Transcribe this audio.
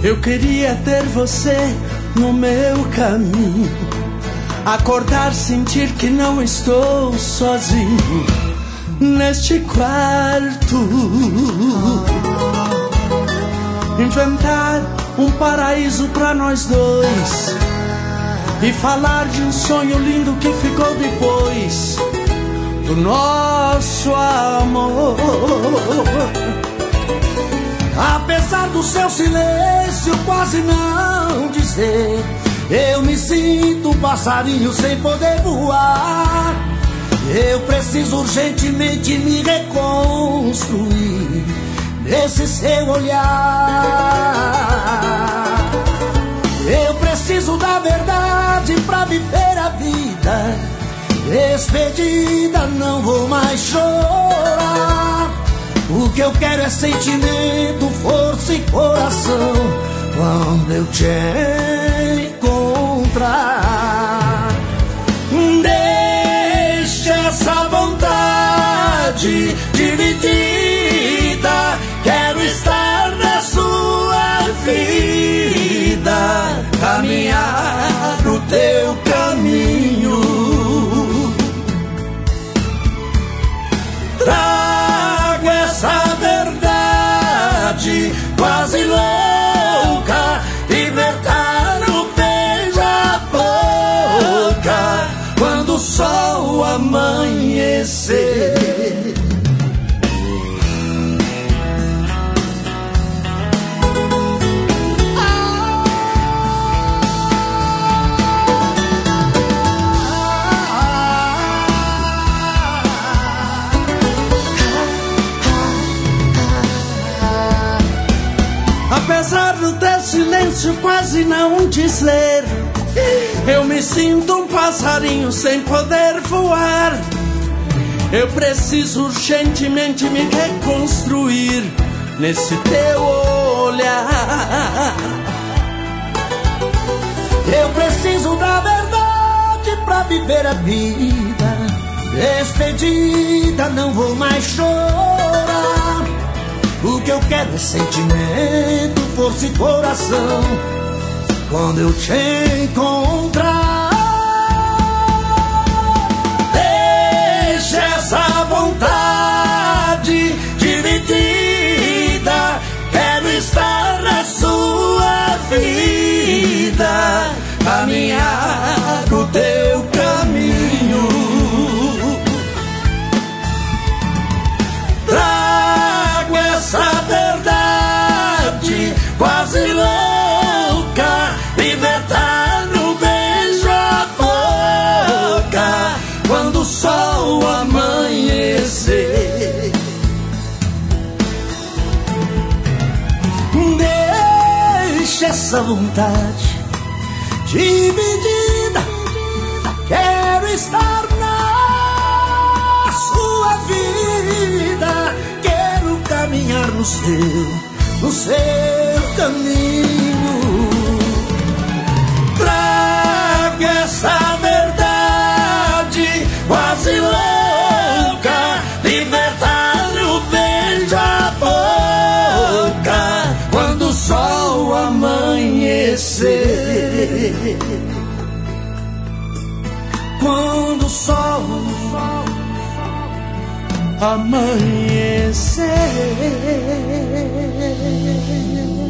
Eu queria ter você no meu caminho, acordar, sentir que não estou sozinho neste quarto, inventar um paraíso pra nós dois e falar de um sonho lindo que ficou depois do nosso amor. Apesar do seu silêncio quase não dizer, eu me sinto um passarinho sem poder voar. Eu preciso urgentemente me reconstruir nesse seu olhar. Eu preciso da verdade pra viver a vida. Despedida, não vou mais chorar. O que eu quero é sentimento, força e coração quando eu te encontrar. Deixa essa vontade dividida. Quero estar na sua vida, caminhar o teu caminho. Trago essa verdade quase louca, libertar o beija-boca quando o sol amanhecer. Apesar do teu silêncio quase não dizer, eu me sinto um passarinho sem poder voar. Eu preciso urgentemente me reconstruir nesse teu olhar. Eu preciso da verdade pra viver a vida. Despedida, não vou mais chorar. O que eu quero é sentimento, força e coração quando eu te encontrar. Deixa essa vontade dividida. Quero estar na sua vida, caminhar o teu caminho. Essa verdade quase louca, libertar no beija-boca quando o sol amanhecer. Deixa essa vontade dividida. Quero estar na sua vida, caminhar no seu caminho. Trago essa verdade quase louca, libertar o beija-boca quando o sol amanhecer. Quando o sol amanhecer.